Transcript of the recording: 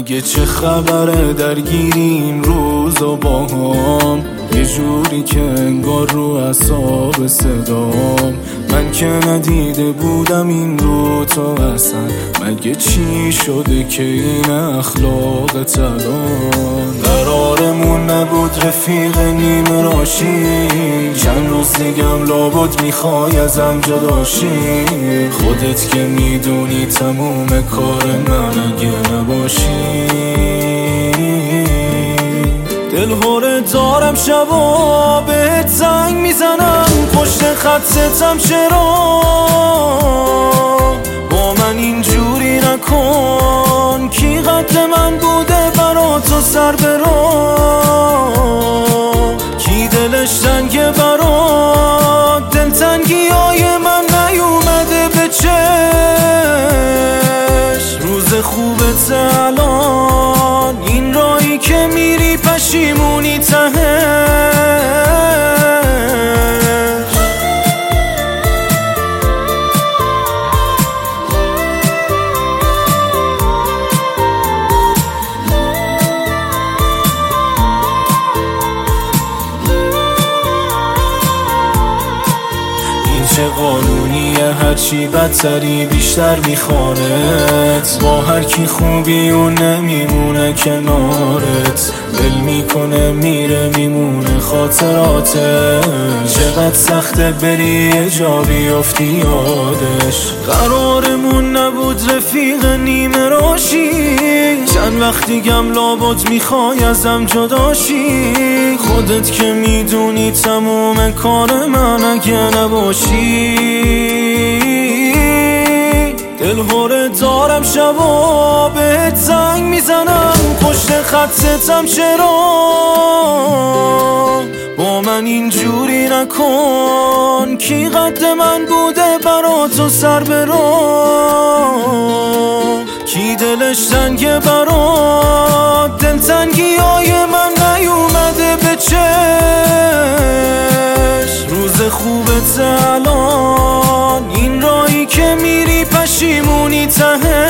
مگه چه خبره درگیری این روز و باهام، یه جوری که انگار رو اعصاب صدام. من که ندیده بودم این رو تو اصلا، مگه چی شده که این اخلاقت الان؟ قرارمون نبود رفیق نیم راشی، چند روز دیگم لابد میخوای ازم جداشی. خودت که میدونی تموم کار من اگه نباشی. دلهوره دارم شبا بهت زنگ میزنم، پشت خطتم چرا؟ با من اینجوری نکن، کی قد من بوده برا تو سر برا؟ کی دلش تنگه برا؟ دلتنگی های من نیومده به چشم. روز خوبت الان، این رایی که میری پشیمونی تهش. چه قانونیه هرچی بدتری بیشتر میخوانت، با هر کی خوبی اون نمیمونه کنارت. دل میکنه میره میمونه خاطراتش، چقدر سخته بری یه جا بیافتی یادش. قرارمون نبود رفیق نیم راشی، چند وقت دیگم لابد میخوای ازم جداشی. خودت که میدونی تموم کار من اگه نباشی. دلهوره دارم شبا بهت زنگ میزنم، پشت خطتم چرا؟ با من اینجوری نکن، کی قد من بوده برا تو سر برا؟ کی دلش تنگه برا؟ دلتنگی های من نیومده به چشم. روز خوبت الان، این رایی که میری پشیمونی تهش.